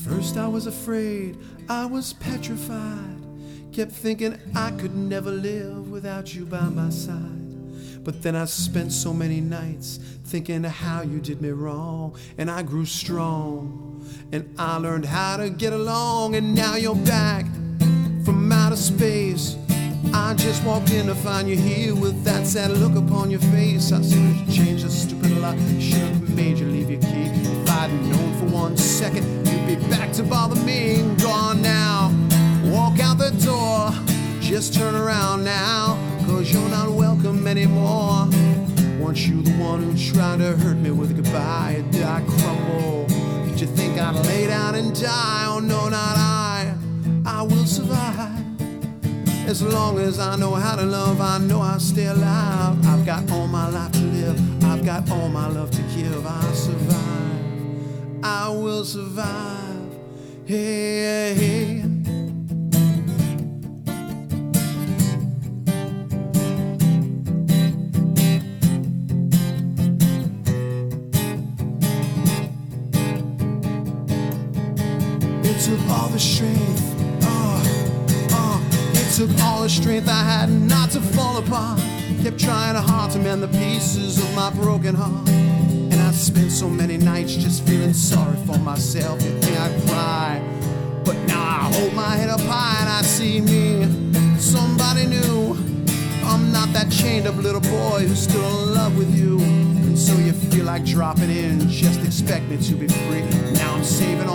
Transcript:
First I was afraid, I was petrified. Kept thinking I could never live without you by my side. But then I spent so many nights thinking how you did me wrong. And I grew strong, and I learned how to get along. And now you're back from outer space. I just walked in to find you here with that sad look upon your face. I should have changed the stupid lock, should have made you leave your key. If I'd known for 1 second you'd be back to bother me. Gone now, walk out the door, just turn around now, 'cause you're not welcome anymore. Weren't you the one who tried to hurt me with a goodbye? Did I crumble? Did you think I'd lay down and die? Oh no, not I will survive. As long as I know how to love, I know I'll stay alive. I've got all my life to live, I've got all my love to give. I'll survive, I will survive. Hey, hey. It took all the strength, it took all the strength I had not to fall apart. Kept trying hard to mend the pieces of my broken heart. And I spent so many nights just feeling sorry for myself. You'd think I'd cry, but now I hold my head up high and I see me, somebody new. I'm not that chained up little boy who's still in love with you. And so you feel like dropping in, just expect me to be free. Now I'm saving